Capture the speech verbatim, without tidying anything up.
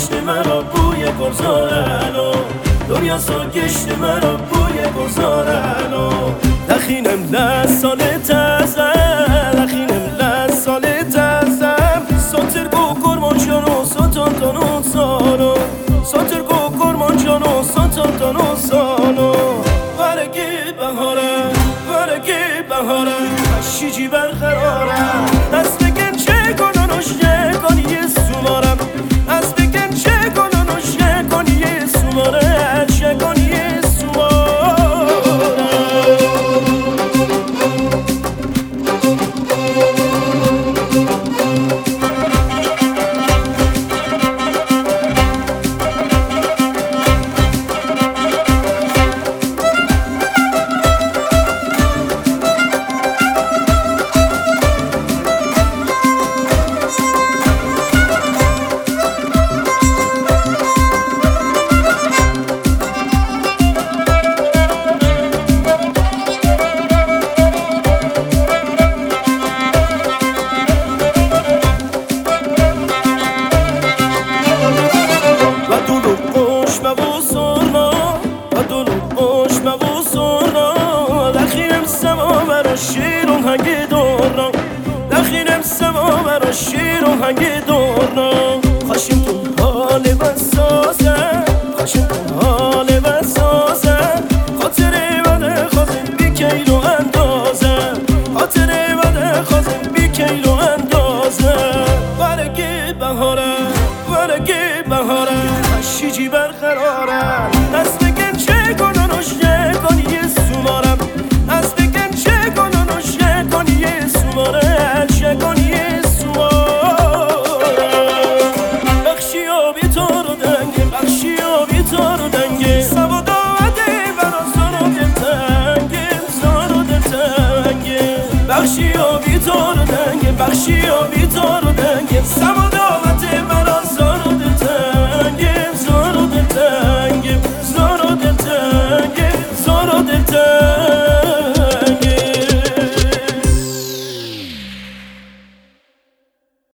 گشت مرا بوی گذارنو دنیا سا گشت مرا بوی گذارنو دخینم لز سال تزم دخینم لز سال تزم ساتر گو کرمان جانو ساتان تانو سانو ساتر گو کرمان جانو ساتان تانو سانو ورگی بهارم ورگی بهارم شیجی برقرارم از بگن چه کنن و شه کنی سومارم از بگن چه کنن و شه کنی سوماره چه کنی شیر و هنگ دورنا دخینم سما برا شیر و هنگ دورنا خاشم تو حال بسازه خاشم تو حال بسازه خاطره بده خواستم بی کیلو اندازه خاطره بده خواستم بی کیلو اندازه ورگی بهاره ورگی بهاره شیجی برقراره از بگن چه کنن و شه کنی سومارم از بگن چه کنن و شه کنی سوماره چه کنی سوماره بخشی و بیتار و دنگه بخشی و بیتار و دنگه سوا داده برا زار و دلتنگه زار و دلتنگه بخشی و بیتار و دنگه بخشی و بیتار و دنگه سوا داده